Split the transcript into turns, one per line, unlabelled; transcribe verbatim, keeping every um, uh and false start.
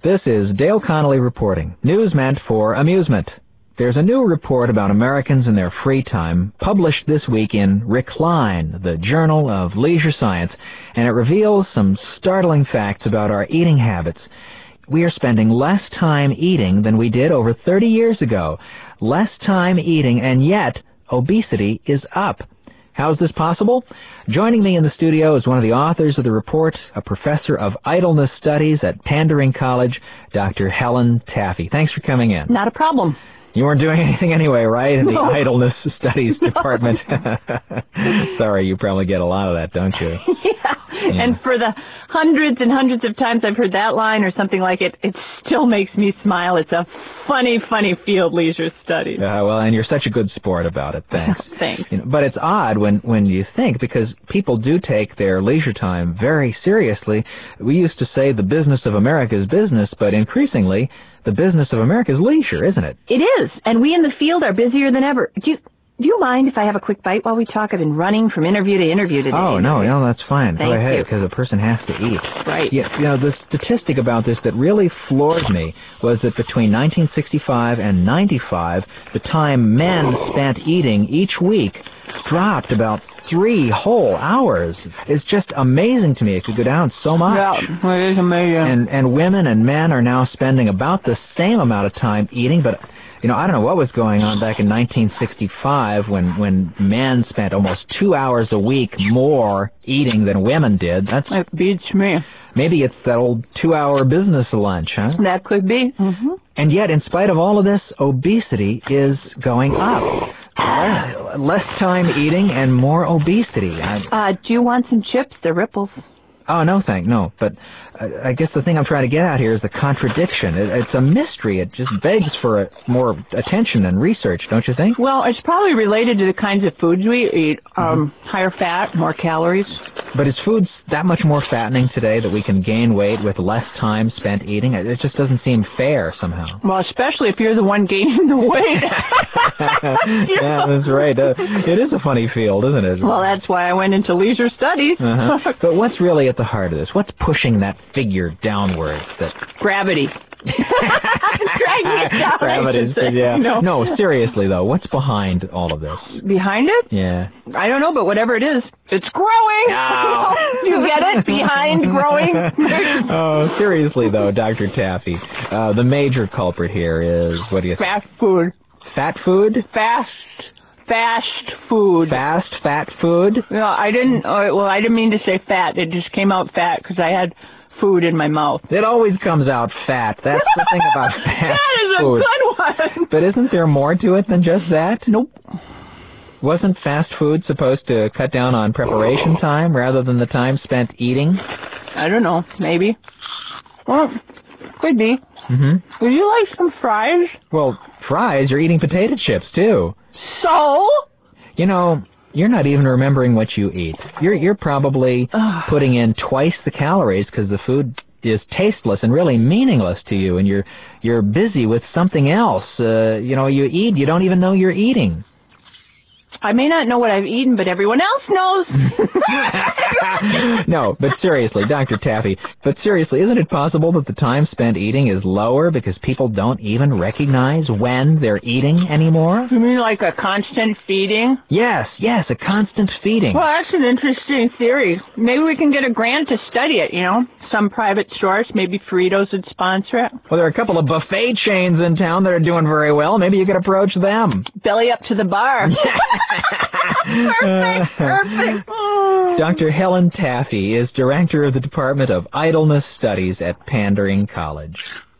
This is Dale Connolly reporting. News meant for amusement. There's a new report about Americans and their free time published this week in Recline, the Journal of Leisure Science, and it reveals some startling facts about our eating habits. We are spending less time eating than we did over thirty years ago. Less time eating, and yet obesity is up. How is this possible? Joining me in the studio is one of the authors of the report, a professor of idleness studies at Pandering College, Doctor Helen Taffy. Thanks for coming in.
Not a problem.
You weren't doing anything anyway, right, in the
No.
idleness studies department? Sorry, you probably get a lot of that, don't you?
Yeah.
Yeah.
And for the hundreds and hundreds of times I've heard that line or something like it, it still makes me smile. It's a funny, funny field, leisure studies.
Uh, well, and you're such a good sport about it. Thanks.
Thanks.
You know, but it's odd when, when you think, because people do take their leisure time very seriously. We used to say the business of America is business, but increasingly, the business of America is leisure, isn't it?
It is. And we in the field are busier than ever. Do you, do you mind if I have a quick bite while we talk? I've been running from interview to interview today.
Oh, no, no, that's fine.
Thank
Go ahead,
you.
because a person has to eat.
Right.
Yeah, you know, the statistic about this that really floored me was that between nineteen sixty-five and ninety-five, the time men spent eating each week dropped about three whole hours. It's just amazing to me. It could go down so much.
Yeah, it is amazing.
And, and women and men are now spending about the same amount of time eating, but you know, I don't know what was going on back in nineteen sixty-five when, when men spent almost two hours a week more eating than women did. That's
It beats me.
Maybe it's that old two-hour business lunch, huh?
That could be. Mm-hmm.
And yet, in spite of all of this, obesity is going up. Less, less time eating and more obesity. I,
Uh, do you want some chips? They're Ripples.
oh, no, thank no. But uh, I guess the thing I'm trying to get at here is the contradiction. It, it's a mystery. It just begs for a, more attention and research, don't you think?
Well, it's probably related to the kinds of foods we eat. Um,
Mm-hmm.
higher fat, more calories.
But is food that much more fattening today that we can gain weight with less time spent eating? It it just doesn't seem fair somehow.
Well, especially if you're the one gaining the weight.
Yeah, that's right. Uh, it is a funny field, isn't it?
Well, that's why I went into leisure studies.
Uh-huh. But what's really at the heart of this? What's pushing that figure downwards? That
Gravity. Dragging it down,
Gravity
I
is,
should say.
yeah.
No.
No, seriously though, what's behind all of this?
Behind it?
Yeah.
I don't know, but whatever it is, it's growing.
No.
You get it? Behind growing?
Oh, seriously though, Doctor Taffy, uh, the major culprit here is, what do you think?
Fast food.
Fat food?
Fast. Fast food.
Fast fat food?
No, I didn't. Uh, well, I didn't mean to say fat. It just came out fat because I had food in my mouth.
It always comes out fat. That's the thing about fast
That is a
food.
good one.
But isn't there more to it than just that?
Nope.
Wasn't fast food supposed to cut down on preparation time rather than the time spent eating?
I don't know. Maybe. Well, could be.
Mm-hmm.
Would you like some fries?
Well, fries, you're eating potato chips, too.
So?
You know, you're not even remembering what you eat. You're you're probably
Ugh.
putting in twice the calories because the food is tasteless and really meaningless to you, and you're you're busy with something else. Uh, you know, you eat, you don't even know you're eating.
I may not know what I've eaten, but everyone else knows.
No, but seriously, Doctor Taffy, but seriously, isn't it possible that the time spent eating is lower because people don't even recognize when they're eating anymore?
You mean like a constant feeding?
Yes, yes, a constant feeding.
Well, that's an interesting theory. Maybe we can get a grant to study it, you know? Some private source, maybe Fritos would sponsor it.
Well, there are a couple of buffet chains in town that are doing very well. Maybe you could approach them.
Belly up to the bar. Perfect, perfect. Oh.
Doctor Helen Taffy is director of the Department of Idleness Studies at Pandering College.